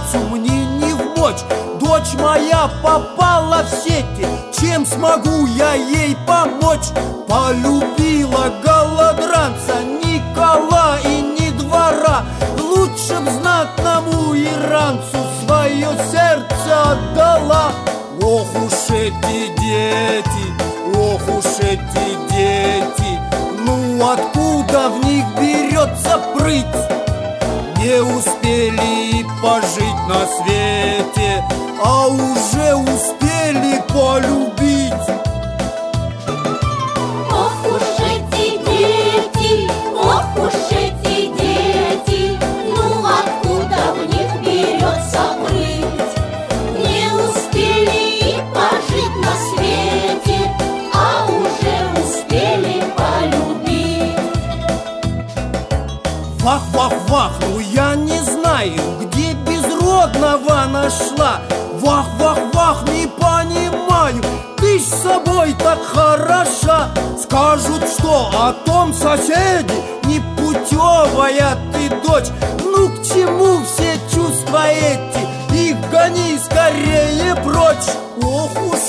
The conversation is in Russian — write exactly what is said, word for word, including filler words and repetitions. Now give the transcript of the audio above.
сердцу мне не вмочь. Дочь моя попала в сети, чем смогу я ей помочь? Полюбила голодранца Никола и не двора. Лучше б знатному иранцу свое сердце отдала. Ох уж эти дети, ох уж эти дети, ну откуда в них берется прыть? Не успели и пожить на свете, а уже успели полюбить. Ох уж эти дети, ох уж эти дети, ну откуда в них берется прыть? Не успели и пожить на свете, а уже успели полюбить. Вах, вах, вах, ну я не знаю, где безродного нашла. Вах, вах, вах, не понимаю, ты с собой так хороша. Скажут, что о том соседи, непутевая ты дочь. Ну к чему все чувства эти, их гони скорее прочь. Ох уж